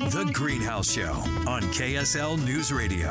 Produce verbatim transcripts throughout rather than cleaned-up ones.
The Greenhouse Show on K S L News Radio.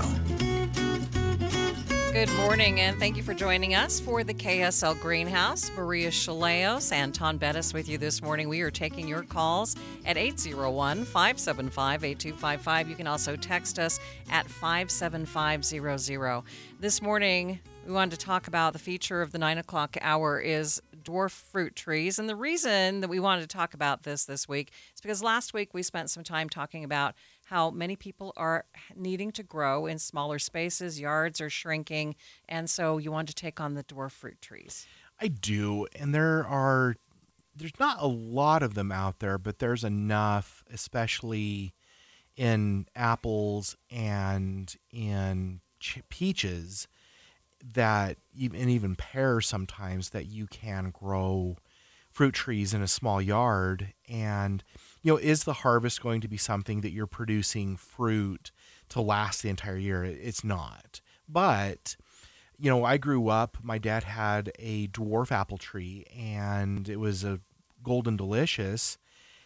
Good morning, and thank you for joining us for the K S L Greenhouse. Maria Chaleos, Anton Bettis with you this morning. We are taking your calls at eight oh one, five seven five, eight two five five. You can also text us at five seven five zero zero. This morning, we wanted to talk about the feature of the nine o'clock hour is dwarf fruit trees. And the reason that we wanted to talk about this this week is because last week we spent some time talking about how many people are needing to grow in smaller spaces, yards are shrinking, and so you want to take on the dwarf fruit trees. I do, and there are, there's not a lot of them out there, but there's enough, especially in apples and in ch- peaches, that even, and even pears sometimes, that you can grow fruit trees in a small yard. And you know, is the harvest going to be something that you're producing fruit to last the entire year? It's not. But, you know, I grew up, my dad had a dwarf apple tree, and it was a golden delicious,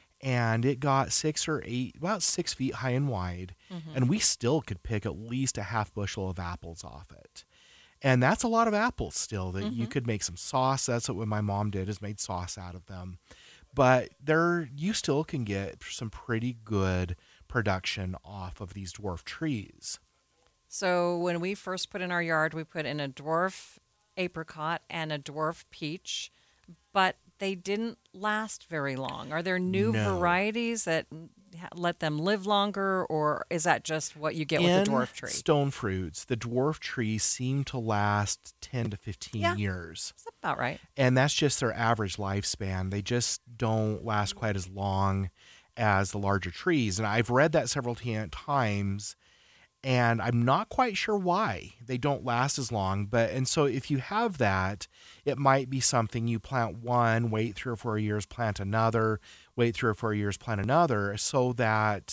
and it got six or eight, about six feet high and wide, mm-hmm. and we still could pick at least a half bushel of apples off it. And that's a lot of apples still that mm-hmm. you could make some sauce. That's what my mom did, is made sauce out of them. But there, you still can get some pretty good production off of these dwarf trees. So when we first put in our yard, we put in a dwarf apricot and a dwarf peach, but they didn't last very long. Are there new no. varieties that let them live longer, or is that just what you get in with the dwarf tree? Stone fruits, the dwarf trees seem to last ten to fifteen yeah, years. That's about right. And that's just their average lifespan. They just don't last quite as long as the larger trees. And I've read that several t- times, and I'm not quite sure why they don't last as long. But and so if you have that, it might be something you plant one, wait three or four years, plant another, wait three or four years, plant another, so that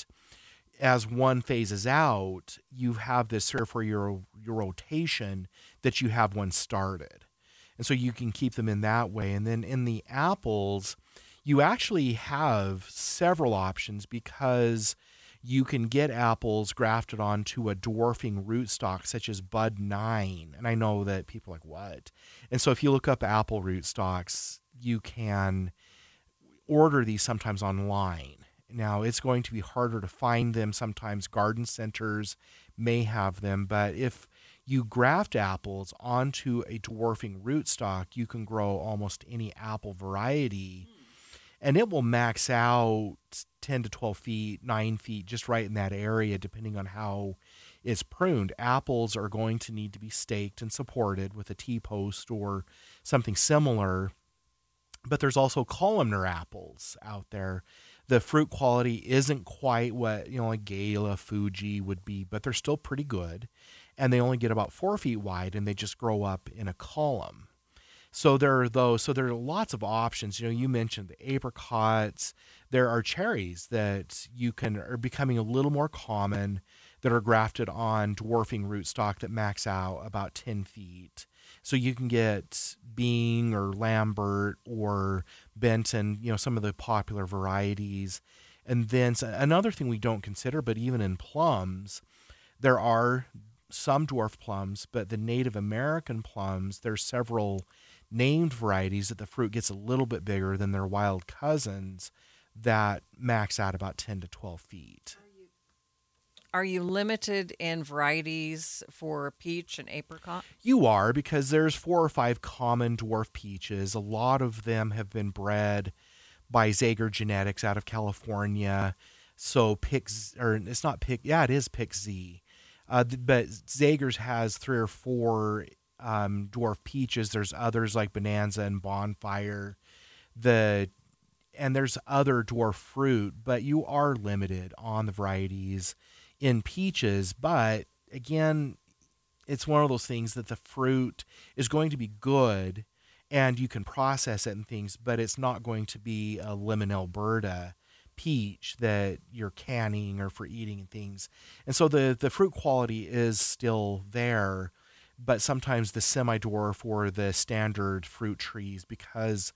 as one phases out, you have this three or four year, year rotation that you have one started. And so you can keep them in that way. And then in the apples, you actually have several options, because you can get apples grafted onto a dwarfing rootstock such as Bud nine. And I know that people are like, what? And so if you look up apple rootstocks, you can order these sometimes online. Now, it's going to be harder to find them. Sometimes garden centers may have them. But if you graft apples onto a dwarfing rootstock, you can grow almost any apple variety. And it will max out ten to twelve feet, nine feet, just right in that area, depending on how it's pruned. Apples are going to need to be staked and supported with a T-post or something similar. But there's also columnar apples out there. The fruit quality isn't quite what, you know, like Gala, Fuji would be, but they're still pretty good. And they only get about four feet wide, and they just grow up in a column. So there are those. So there are lots of options. You know, you mentioned the apricots. There are cherries that you can are becoming a little more common, that are grafted on dwarfing rootstock that max out about ten feet. So you can get Bing or Lambert or Benton, you know, some of the popular varieties. And then another thing we don't consider, but even in plums, there are some dwarf plums, but the Native American plums, there's several named varieties that the fruit gets a little bit bigger than their wild cousins that max out about ten to twelve feet. Are you limited in varieties for peach and apricot? You are, because there's four or five common dwarf peaches. A lot of them have been bred by Zager Genetics out of California. So Pick, or it's not Pick, yeah, it is Pick Z. Uh, but Zager's has three or four um, dwarf peaches. There's others like Bonanza and Bonfire. The and there's other dwarf fruit, but you are limited on the varieties in peaches. But again, it's one of those things that the fruit is going to be good and you can process it and things, but it's not going to be a lemon Alberta peach that you're canning or for eating and things. And so the, the fruit quality is still there, but sometimes the semi-dwarf or the standard fruit trees, because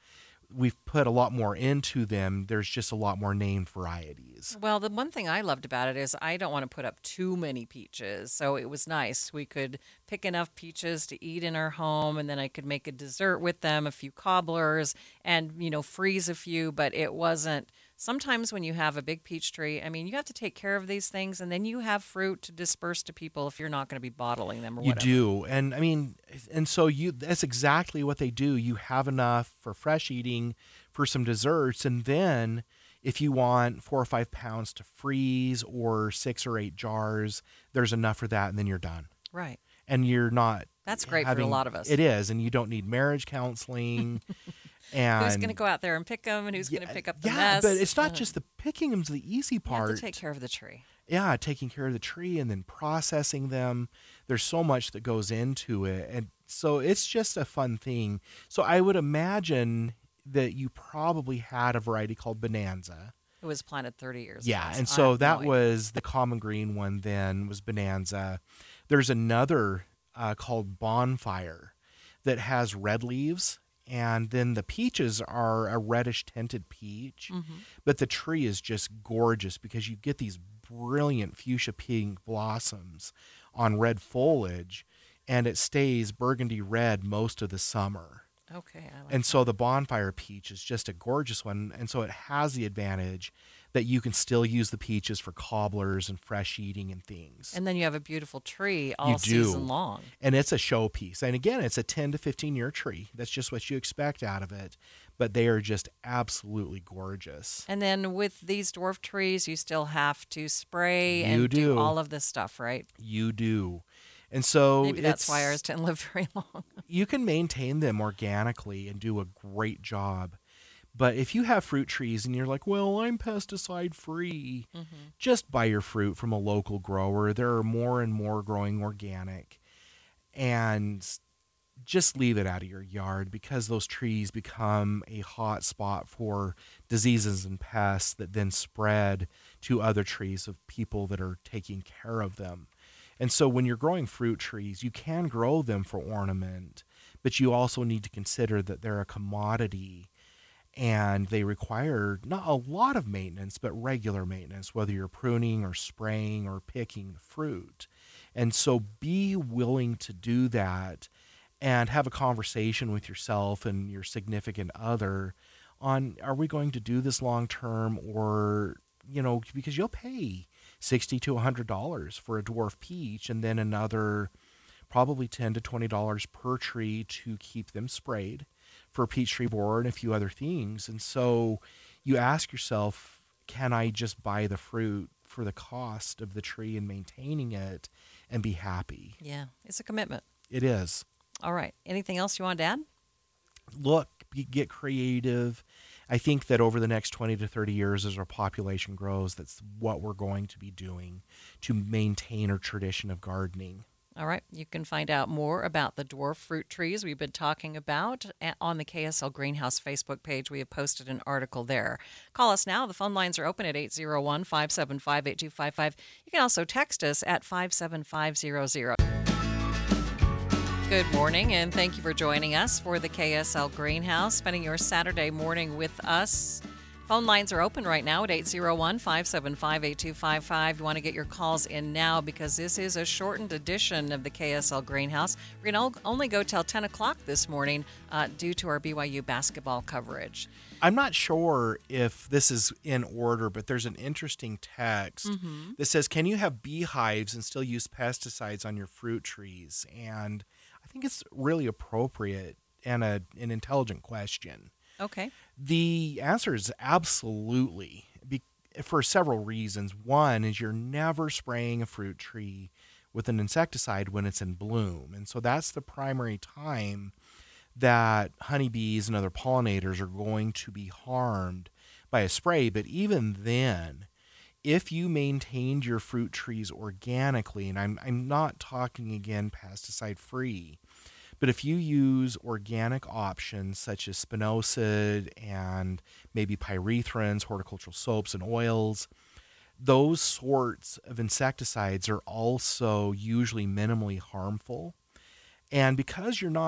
we've put a lot more into them. There's just a lot more named varieties. Well, the one thing I loved about it is I don't want to put up too many peaches. So it was nice. We could pick enough peaches to eat in our home, and then I could make a dessert with them, a few cobblers, and, you know, freeze a few. But it wasn't. Sometimes when you have a big peach tree, I mean, you have to take care of these things, and then you have fruit to disperse to people if you're not going to be bottling them or You whatever. do. And I mean, and so you that's exactly what they do. You have enough for fresh eating, for some desserts, and then if you want four or five pounds to freeze or six or eight jars, there's enough for that, and then you're done. Right. And you're not That's great having, for a lot of us. It is, and you don't need marriage counseling. And Who's going to go out there and pick them, and who's going to pick up the yeah, mess? but it's not Uh, just the picking them's the easy you part. have to take care of the tree. Yeah, taking care of the tree and then processing them. There's so much that goes into it. And so it's just a fun thing. So I would imagine that you probably had a variety called Bonanza. It was planted thirty years Yeah, ago. and I so have that no idea. was the common green one then was Bonanza. There's another uh, called Bonfire that has red leaves. And then the peaches are a reddish tinted peach, Mm-hmm. but the tree is just gorgeous because you get these brilliant fuchsia pink blossoms on red foliage, and it stays burgundy red most of the summer. Okay. I like And so the Bonfire peach is just a gorgeous one, and so it has the advantage that you can still use the peaches for cobblers and fresh eating and things. And then you have a beautiful tree all You do. season long. And it's a showpiece. And again, it's a ten to fifteen year tree. That's just what you expect out of it. But they are just absolutely gorgeous. And then with these dwarf trees, you still have to spray You and do. all of this stuff, right? You do. And so Maybe that's it's, why ours didn't live very long. you can maintain them organically and do a great job. But if you have fruit trees and you're like, well, I'm pesticide free, Mm-hmm. just buy your fruit from a local grower. There are more and more growing organic. And just leave it out of your yard because those trees become a hot spot for diseases and pests that then spread to other trees of people that are taking care of them. And so when you're growing fruit trees, you can grow them for ornament, but you also need to consider that they're a commodity and they require not a lot of maintenance, but regular maintenance, whether you're pruning or spraying or picking the fruit. And so be willing to do that and have a conversation with yourself and your significant other on, are we going to do this long term, or, you know, because you'll pay sixty to a hundred dollars for a dwarf peach and then another probably ten to twenty dollars per tree to keep them sprayed for peach tree borer and a few other things. And so you ask yourself, can I just buy the fruit for the cost of the tree and maintaining it and be happy? Yeah, it's a commitment. It is. All right. Anything else you want to add? Look, be- get creative. I think that over the next twenty to thirty years, as our population grows, that's what we're going to be doing to maintain our tradition of gardening. All right. You can find out more about the dwarf fruit trees we've been talking about a- on the K S L Greenhouse Facebook page. We have posted an article there. Call us now. The phone lines are open at eight zero one, five seven five, eight two five five. You can also text us at five seven five zero zero. Good morning, and thank you for joining us for the K S L Greenhouse, spending your Saturday morning with us. Phone lines are open right now at eight zero one, five seven five, eight two five five. You want to get your calls in now because this is a shortened edition of the K S L Greenhouse. We're going to only go till ten o'clock this morning uh, due to our B Y U basketball coverage. I'm not sure if this is in order, but there's an interesting text Mm-hmm. that says, can you have beehives and still use pesticides on your fruit trees? And I think it's really appropriate and a, an intelligent question. Okay. The answer is absolutely, be, for several reasons. One is you're never spraying a fruit tree with an insecticide when it's in bloom. And so that's the primary time that honeybees and other pollinators are going to be harmed by a spray. But even then, if you maintained your fruit trees organically, and I'm, I'm not talking again pesticide free, but if you use organic options such as spinosad and maybe pyrethrins, horticultural soaps and oils, those sorts of insecticides are also usually minimally harmful. And because you're not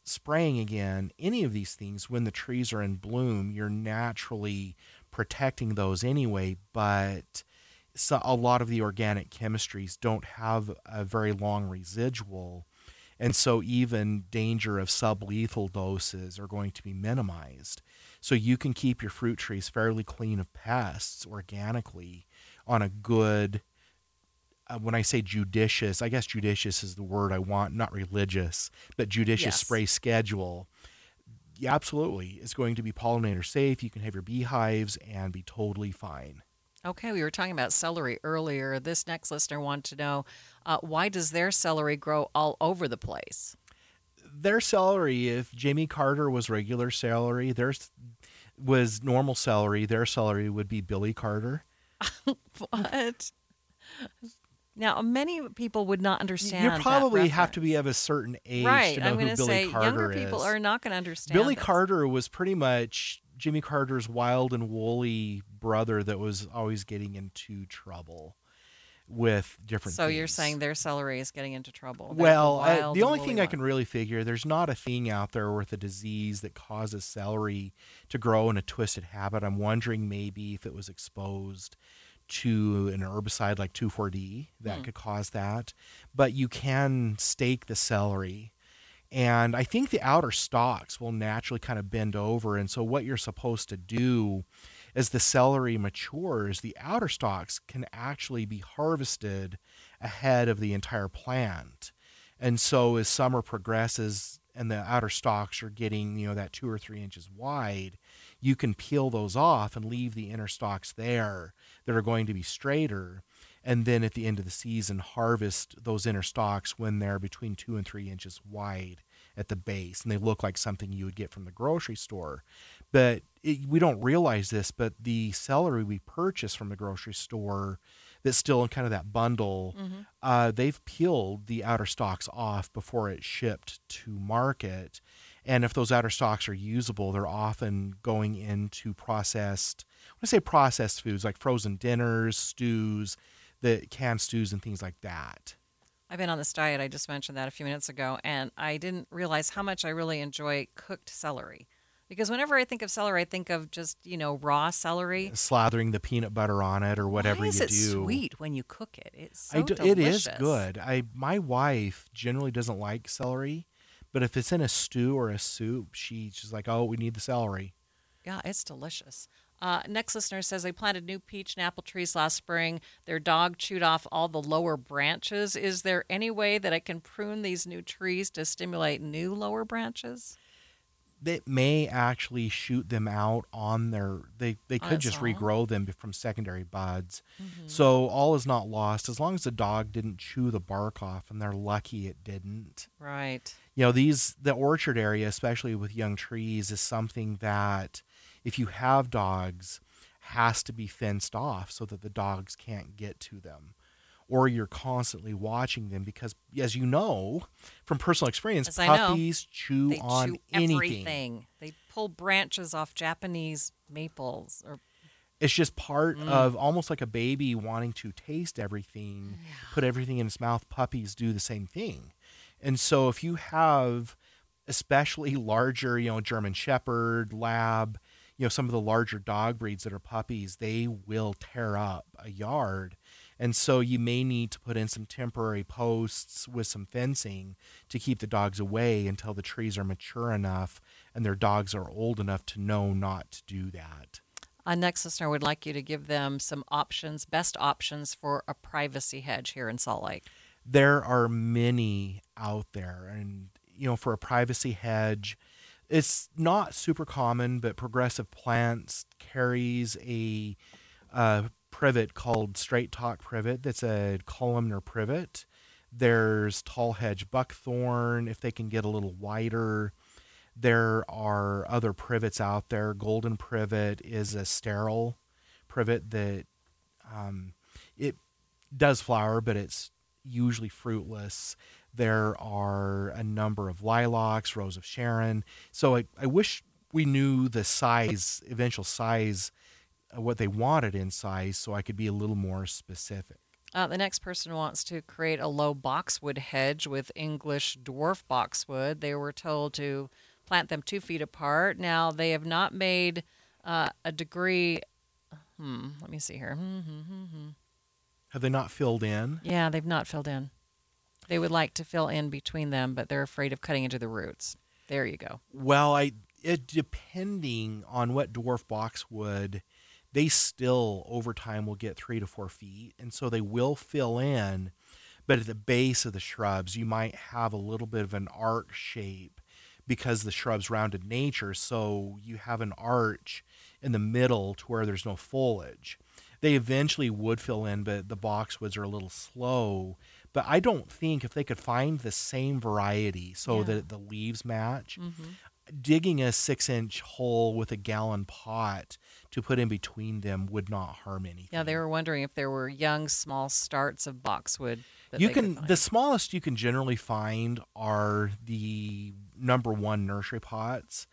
spraying again, any of these things, when the trees are in bloom, you're naturally protecting those anyway, but so a lot of the organic chemistries don't have a very long residual. And so even danger of sublethal doses are going to be minimized. So you can keep your fruit trees fairly clean of pests organically on a good, uh, when I say judicious, I guess judicious is the word I want, not religious, but judicious Yes. spray schedule. Yeah, absolutely. It's going to be pollinator safe. You can have your beehives and be totally fine. Okay, we were talking about celery earlier. This next listener wanted to know uh, why does their celery grow all over the place? Their celery, if Jimmy Carter was regular celery, theirs was normal celery, their celery would be Billy Carter. What? Now, many people would not understand. You probably that have to be reference. of a certain age Right. to know I'm who going to Billy say Carter younger is. people are not going to understand. Billy this. Carter was pretty much Jimmy Carter's wild and woolly brother that was always getting into trouble with different So things. you're saying their celery is getting into trouble? They're Well, uh, wild the and only woolly thing I one. can really figure, there's not a thing out there with a disease that causes celery to grow in a twisted habit. I'm wondering maybe if it was exposed to an herbicide like two four D that Hmm. could cause that. But you can stake the celery. And I think the outer stalks will naturally kind of bend over. And so what you're supposed to do as the celery matures, the outer stalks can actually be harvested ahead of the entire plant. And so as summer progresses and the outer stalks are getting, you know, that two or three inches wide, you can peel those off and leave the inner stalks there that are going to be straighter. And then at the end of the season, harvest those inner stalks when they're between two and three inches wide at the base. And they look like something you would get from the grocery store. But it, we don't realize this, but the celery we purchase from the grocery store that's still in kind of that bundle, Mhm. uh, they've peeled the outer stalks off before it's shipped to market. And if those outer stalks are usable, they're often going into processed, when I say processed foods, like frozen dinners, stews, the canned stews and things like that. I've been on this diet. I just mentioned that a few minutes ago, and I didn't realize how much I really enjoy cooked celery. Because whenever I think of celery, I think of just, you know, raw celery. Slathering the peanut butter on it or whatever Why is you it do. sweet when you cook it? It's so I do, delicious. it is good. I my wife generally doesn't like celery, but if it's in a stew or a soup, she, she's like, oh, we need the celery. Yeah, it's delicious. Uh, next listener says they planted new peach and apple trees last spring. Their dog chewed off all the lower branches. Is there any way that I can prune these new trees to stimulate new lower branches? That may actually shoot them out on their, they, they On could its just own? regrow them from secondary buds. Mhm. So all is not lost as long as the dog didn't chew the bark off, and they're lucky it didn't. Right. You know, these, the orchard area, especially with young trees, is something that if you have dogs, has to be fenced off so that the dogs can't get to them. Or you're constantly watching them because, as you know from personal experience, As I know. puppies chew They on chew anything. everything. They pull branches off Japanese maples. Or It's just part Mm. of almost like a baby wanting to taste everything, put everything in its mouth. Puppies do the same thing. And so if you have especially larger, you know, German Shepherd, Lab, you know, some of the larger dog breeds that are puppies, they will tear up a yard. And so you may need to put in some temporary posts with some fencing to keep the dogs away until the trees are mature enough and their dogs are old enough to know not to do that. a next listener would like you to give them some options, best options for a privacy hedge here in Salt Lake. There are many out there. And, you know, for a privacy hedge, it's not super common, but Progressive Plants carries a uh, privet called Straight Talk Privet that's a columnar privet. There's tall hedge buckthorn if they can get a little wider. There are other privets out there. Golden Privet is a sterile privet that um, it does flower, but it's usually fruitless. There are a number of lilacs, Rose of Sharon. So I, I wish we knew the size, eventual size, uh, what they wanted in size, so I could be a little more specific. Uh, the next person wants to create a low boxwood hedge with English dwarf boxwood. They were told to plant them two feet apart. Now, they have not made uh, a degree. Hmm, let me see here. Hmm, hmm, hmm, hmm. Have they not filled in? Yeah, they've not filled in. They would like to fill in between them, but they're afraid of cutting into the roots. There you go. Well, I it depending on what dwarf boxwood, they still over time will get three to four feet, and so they will fill in. But at the base of the shrubs, you might have a little bit of an arc shape because the shrub's rounded nature. So you have an arch in the middle to where there's no foliage. They eventually would fill in, but the boxwoods are a little slow. But I don't think if they could find the same variety so Yeah. that the leaves match, Mm-hmm. digging a six inch hole with a gallon pot to put in between them would not harm anything. Yeah, they were wondering if there were young, small starts of boxwood. That You they could can find. the smallest you can generally find are the number one nursery pots,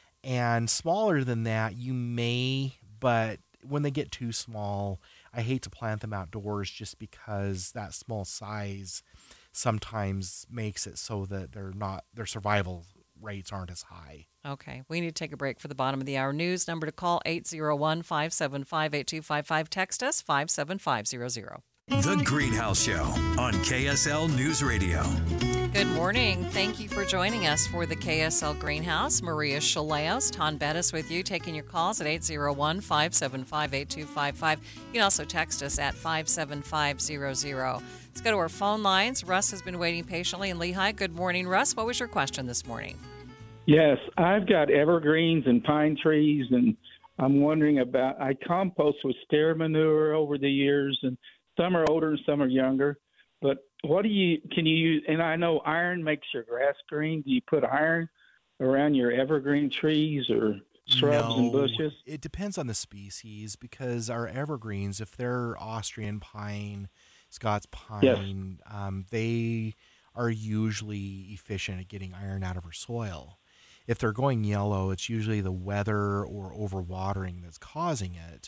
and smaller than that you may, but when they get too small, I hate to plant them outdoors just because that small size sometimes makes it so that they're not their survival rates aren't as high. Okay, we need to take a break for the bottom of the hour news. Number to call eight zero one, five seven five, eight two five five. Text us five seven five zero zero. The Greenhouse Show on K S L News Radio. Good morning. Thank you for joining us for the K S L Greenhouse. Maria Chaleos, Ton Bettis with you, taking your calls at eight zero one, five seven five, eight two five five. You can also text us at five seven five zero zero. Let's go to our phone lines. Russ has been waiting patiently in Lehigh. Good morning, Russ. What was your question this morning? Yes, I've got evergreens and pine trees, and I'm wondering about, I compost with steer manure over the years, and some are older and some are younger. But what do you, can you use, and I know iron makes your grass green. Do you put iron around your evergreen trees or shrubs and No, bushes? it depends on the species because our evergreens, if they're Austrian pine, Scots pine, um, they are usually efficient at getting iron out of our soil. If they're going yellow, it's usually the weather or overwatering that's causing it.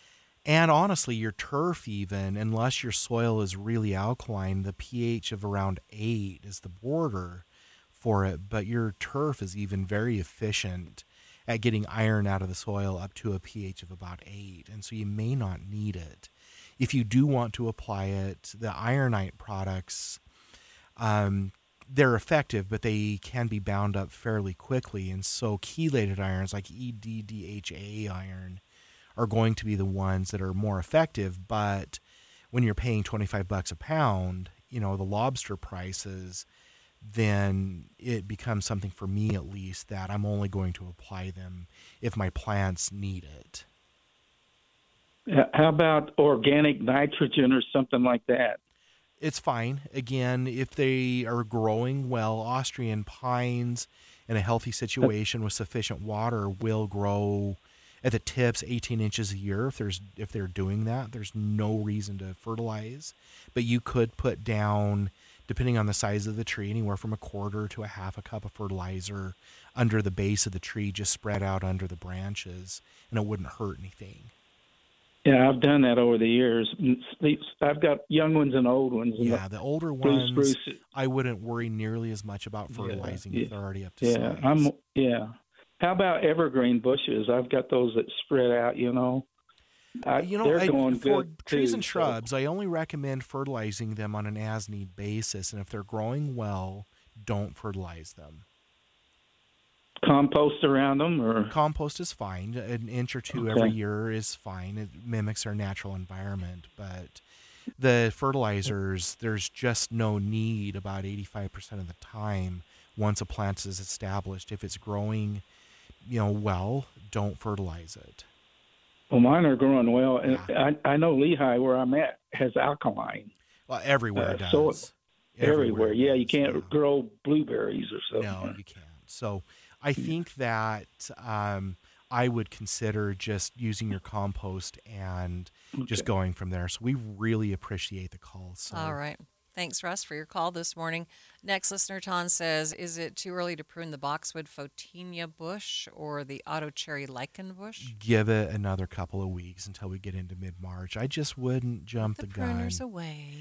And honestly, your turf, even, unless your soil is really alkaline, the pH of around eight is the border for it. But your turf is even very efficient at getting iron out of the soil up to a pH of about eight. And so you may not need it. If you do want to apply it, the ironite products, um, they're effective, but they can be bound up fairly quickly. And so chelated irons like E D D H A iron are going to be the ones that are more effective. But when you're paying twenty-five bucks a pound, you know, the lobster prices, then it becomes something for me at least that I'm only going to apply them if my plants need it. How about organic nitrogen or something like that? It's fine. Again, if they are growing well, Austrian pines in a healthy situation with sufficient water will grow at the tips eighteen inches a year. If there's if they're doing that, there's no reason to fertilize. But you could put down, depending on the size of the tree, anywhere from a quarter to a half a cup of fertilizer under the base of the tree, just spread out under the branches, and it wouldn't hurt anything. Yeah, I've done that over the years. I've got young ones and old ones. And Yeah, the older blue ones, spruce. I wouldn't worry nearly as much about fertilizing yeah, if they're already up to Yeah, size. I'm. Yeah. How about evergreen bushes? I've got those that spread out. You know. I, You know, they're I, going for good trees too, and so- shrubs, I only recommend fertilizing them on an as-need basis, and if they're growing well, don't fertilize them. Compost around them, or Compost is fine. An inch or two Okay. every year is fine. It mimics our natural environment, but the fertilizers, there's just no need about eighty-five percent of the time once a plant is established. If it's growing, you know, well, don't fertilize it. well, mine are growing well, and Yeah. I, I know Lehigh, where I'm at, has alkaline Well, everywhere Uh, does. so everywhere. Yeah, you does, can't yeah. grow blueberries or something. No, you can't. So I think that um, I would consider just using your compost and just Okay. going from there. So we really appreciate the call. So All right. Thanks, Russ, for your call this morning. Next listener, Ton says, is it too early to prune the boxwood photinia bush or the auto cherry lichen bush? Give it another couple of weeks until we get into mid-March. I just wouldn't jump Put the, the gun. pruners away.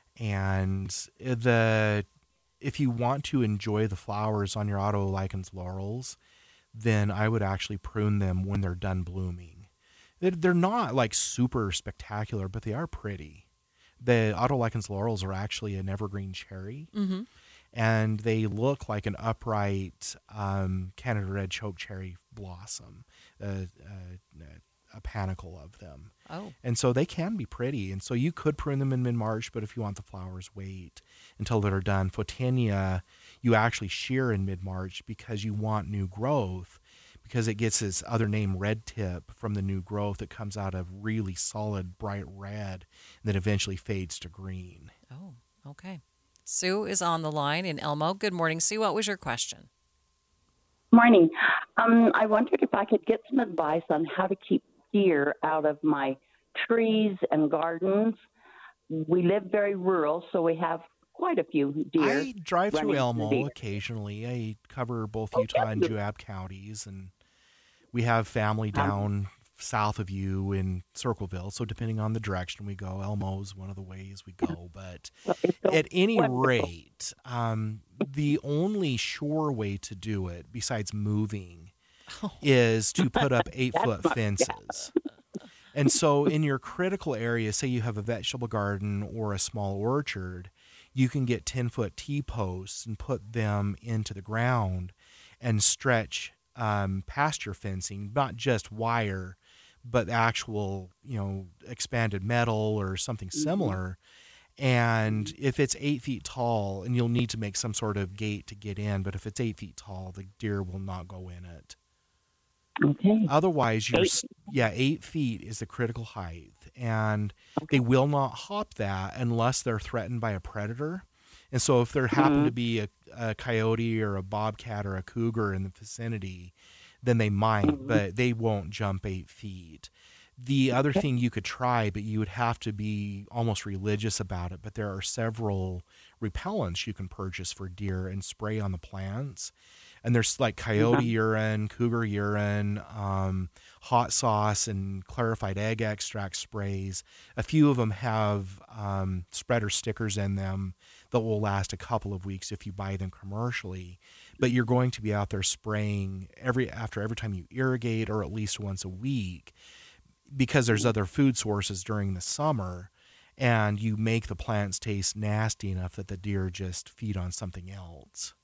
And the if you want to enjoy the flowers on your auto lichens laurels, then I would actually prune them when they're done blooming. They're, they're not like super spectacular, but they are pretty. The auto lichens laurels are actually an evergreen cherry, Mm-hmm. and they look like an upright um, Canada red choke cherry blossom, uh, uh, a panicle of them. Oh, And so they can be pretty. And so you could prune them in mid-March, but if you want the flowers, wait until they're done. Photinia, you actually shear in mid-March because you want new growth, because it gets its other name, red tip, from the new growth that comes out of really solid, bright red and then eventually fades to green. oh, okay. Sue is on the line in Elmo. Good morning, Sue. What was your question? Morning. Um, I wondered if I could get some advice on how to keep deer out of my trees and gardens. We live very rural, so we have quite a few deer. I drive through running Elmo deer. occasionally. I cover both Oh, Utah and yeah. Joab counties, and we have family Um, down south of you in Circleville. So depending on the direction we go, Elmo's one of the ways we go. But So it's so at any wonderful. rate, um, the only sure way to do it, besides moving, is to put up eight foot not- fences. And so in your critical area, say you have a vegetable garden or a small orchard, you can get ten foot T-posts and put them into the ground and stretch um, pasture fencing, not just wire, but actual, you know, expanded metal or something similar. And if it's eight feet tall, and you'll need to make some sort of gate to get in, but if it's eight feet tall, the deer will not go in it. Okay. Otherwise, you're Eight s- yeah, eight feet is the critical height, and they will not hop that unless they're threatened by a predator. And so, if there happen to be a, a coyote or a bobcat or a cougar in the vicinity, then they might, but they won't jump eight feet. The other thing you could try, but you would have to be almost religious about it, but there are several repellents you can purchase for deer and spray on the plants. And there's like coyote urine, cougar urine, um, hot sauce, and clarified egg extract sprays. A few of them have um, spreader stickers in them that will last a couple of weeks if you buy them commercially. But you're going to be out there spraying every after every time you irrigate, or at least once a week, because there's other food sources during the summer, and you make the plants taste nasty enough that the deer just feed on something else.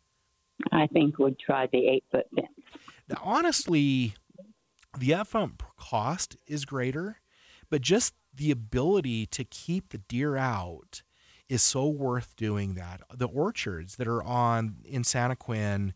I think we'd try the eight foot fence. Now, honestly, the upfront cost is greater, but just the ability to keep the deer out is so worth doing that. The orchards that are on in Santaquin,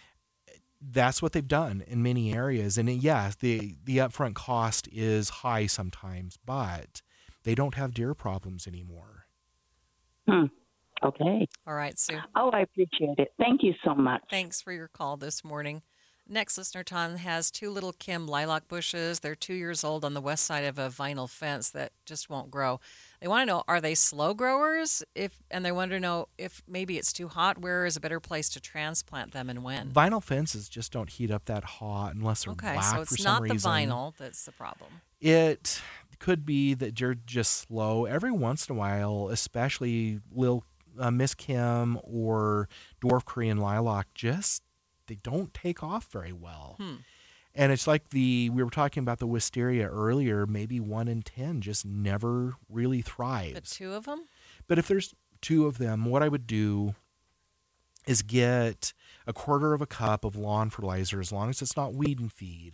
that's what they've done in many areas. And yes, the, the upfront cost is high sometimes, but they don't have deer problems anymore. Hmm. Okay. All right, Sue. Oh, I appreciate it. Thank you so much. Thanks for your call this morning. Next listener, Ton, has two little Kim lilac bushes. They're two years old on the west side of a vinyl fence that just won't grow. They want to know, are they slow growers? If And they want to know if maybe it's too hot, where is a better place to transplant them and when? Vinyl fences just don't heat up that hot unless they're Okay, black so for it's some not the reason. vinyl that's the problem. It could be that you're just slow. Every once in a while, especially Lil uh, Miss Kim or Dwarf Korean Lilac, just they don't take off very well. Hmm. And it's like the we were talking about the wisteria earlier. Maybe one in ten just never really thrives. But two of them? But if there's two of them, what I would do is get a quarter of a cup of lawn fertilizer, as long as it's not weed and feed,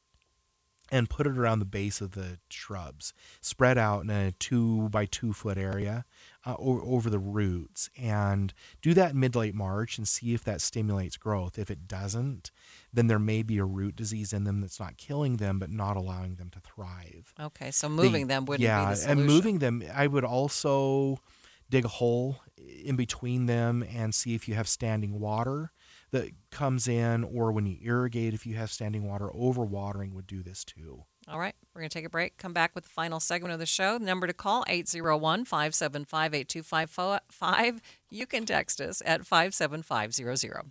and put it around the base of the shrubs, spread out in a two by two foot area uh, o- over the roots, and do that in mid-late March and see if that stimulates growth. If it doesn't, then there may be a root disease in them that's not killing them, but not allowing them to thrive. Okay, so moving They- them wouldn't yeah, be the solution. and moving them, I would also dig a hole in between them and see if you have standing water that comes in, or when you irrigate, if you have standing water, overwatering would do this too. All right, we're going to take a break, come back with the final segment of the show. The number to call, eight zero one, five seven five, eight two five five. You can text us at five seven five zero zero.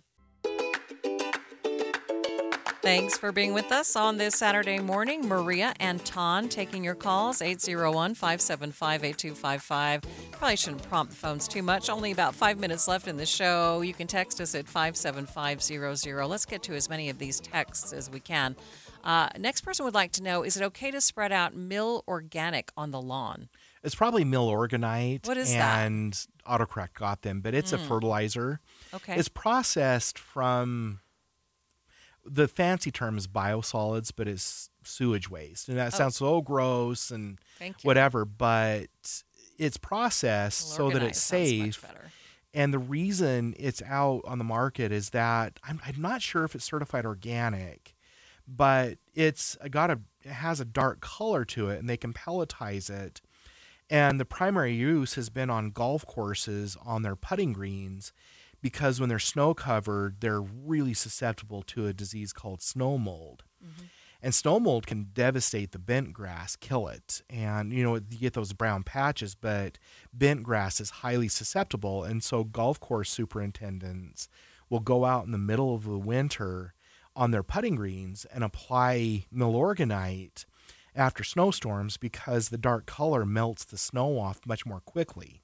Thanks for being with us on this Saturday morning. Maria and Ton taking your calls, eight zero one, five seven five, eight two five five. Probably shouldn't prompt the phones too much. Only about five minutes left in the show. You can text us at five seven five zero zero. Let's get to as many of these texts as we can. Uh, next person would like to know, is it okay to spread out mill organic on the lawn? It's probably mill organite. What is that? And autocorrect got them, but it's Mm. a fertilizer. Okay. It's processed from, the fancy term is biosolids, but it's sewage waste. And that Oh. sounds so gross and Thank you. whatever, but it's processed so that Organized it's sounds much safe. better. And the reason it's out on the market is that I'm, I'm not sure if it's certified organic, but it's got a it has a dark color to it, and they can pelletize it. And the primary use has been on golf courses on their putting greens, because when they're snow covered, they're really susceptible to a disease called snow mold. Mm-hmm. And snow mold can devastate the bent grass, kill it. And, you know, you get those brown patches, but bent grass is highly susceptible. And so golf course superintendents will go out in the middle of the winter on their putting greens and apply Milorganite after snowstorms, because the dark color melts the snow off much more quickly.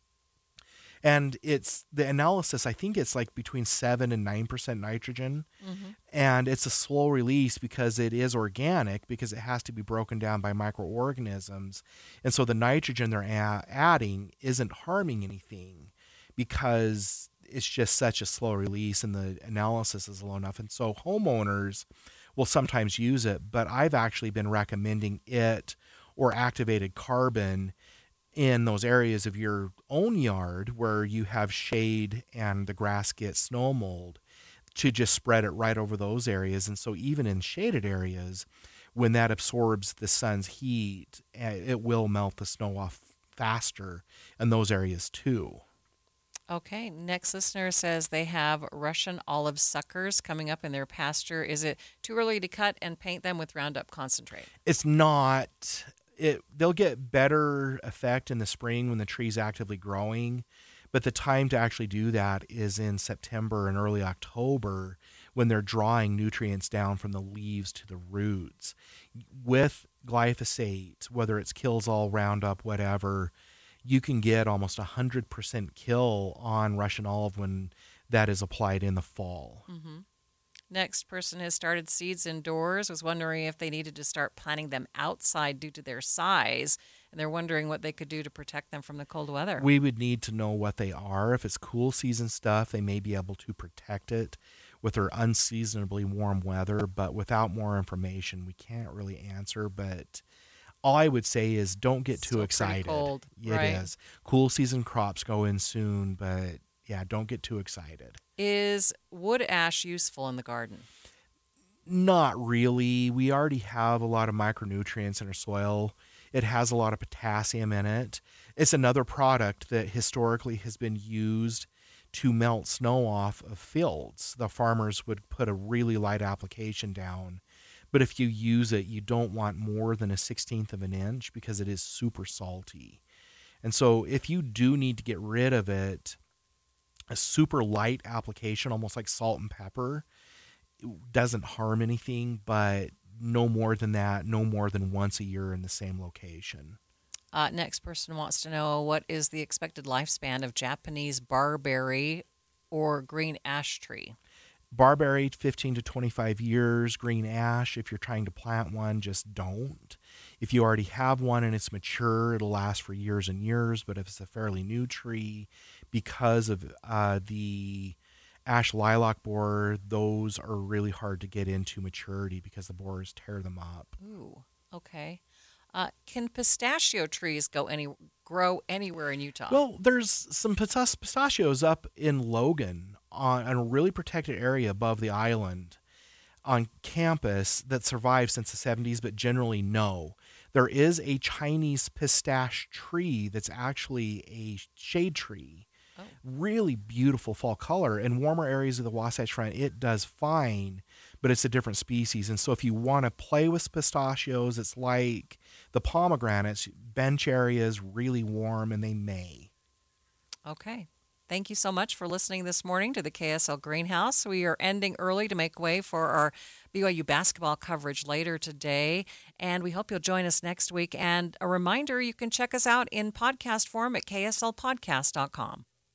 And it's the analysis, I think it's like between seven and nine percent nitrogen. Mm-hmm. And it's a slow release because it is organic, because it has to be broken down by microorganisms. And so the nitrogen they're a- adding isn't harming anything, because it's just such a slow release and the analysis is low enough. And so homeowners will sometimes use it, but I've actually been recommending it or activated carbon in those areas of your own yard where you have shade and the grass gets snow mold, to just spread it right over those areas. And so even in shaded areas, when that absorbs the sun's heat, it will melt the snow off faster in those areas too. Okay, next listener says they have Russian olive suckers coming up in their pasture. Is it too early to cut and paint them with Roundup concentrate? It's not. It they'll get better effect in the spring when the tree's actively growing, but the time to actually do that is in September and early October, when they're drawing nutrients down from the leaves to the roots. With glyphosate, whether it's Kills-All, Roundup, whatever, you can get almost one hundred percent kill on Russian olive when that is applied in the fall. Mm-hmm. Next person has started seeds indoors, was wondering if they needed to start planting them outside due to their size, and they're wondering what they could do to protect them from the cold weather. We would need to know what they are. If it's cool season stuff, they may be able to protect it with their unseasonably warm weather, but without more information, we can't really answer. But all I would say is don't get too Still pretty excited. cold, It right? is. Cool season crops go in soon, but yeah, don't get too excited. Is wood ash useful in the garden? Not really. We already have a lot of micronutrients in our soil. It has a lot of potassium in it. It's another product that historically has been used to melt snow off of fields. The farmers would put a really light application down, but if you use it, you don't want more than a sixteenth of an inch, because it is super salty. And so if you do need to get rid of it, a super light application, almost like salt and pepper, doesn't harm anything, but no more than that, no more than once a year in the same location. Uh, next person wants to know, what is the expected lifespan of Japanese barberry or green ash tree? Barberry, fifteen to twenty-five years. Green ash, if you're trying to plant one, just don't. If you already have one and it's mature, it'll last for years and years. But if it's a fairly new tree, because of uh, the ash lilac borer, those are really hard to get into maturity because the borers tear them up. Ooh, okay. Uh, can pistachio trees go any grow anywhere in Utah? Well, there's some pistas- pistachios up in Logan on, on a really protected area above the island on campus that survived since the seventies, but generally no. There is a Chinese pistache tree that's actually a shade tree. Oh. Really beautiful fall color. In warmer areas of the Wasatch Front, it does fine, but it's a different species. And so if you want to play with pistachios, it's like the pomegranates, bench areas really warm and they may. Okay. Thank you so much for listening this morning to the K S L Greenhouse. We are ending early to make way for our B Y U basketball coverage later today, and we hope you'll join us next week. And a reminder, you can check us out in podcast form at K S L podcast dot com.